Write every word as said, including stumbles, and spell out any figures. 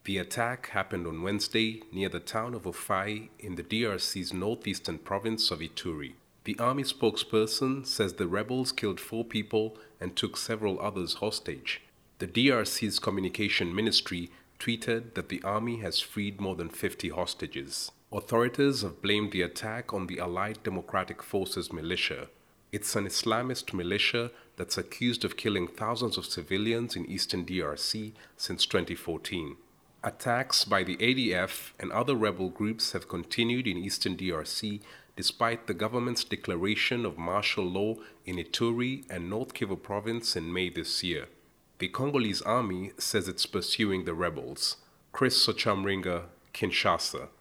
The attack happened on Wednesday near the town of Ofai in the D R C's northeastern province of Ituri. The army spokesperson says the rebels killed four people and took several others hostage. The D R C's communication ministry tweeted that the army has freed more than fifty hostages. Authorities have blamed the attack on the Allied Democratic Forces militia. It's an Islamist militia that's accused of killing thousands of civilians in eastern D R C since twenty fourteen. Attacks by the A D F and other rebel groups have continued in eastern D R C despite the government's declaration of martial law in Ituri and North Kivu province in May this year. The Congolese army says it's pursuing the rebels. Chris Sochamringa, Kinshasa.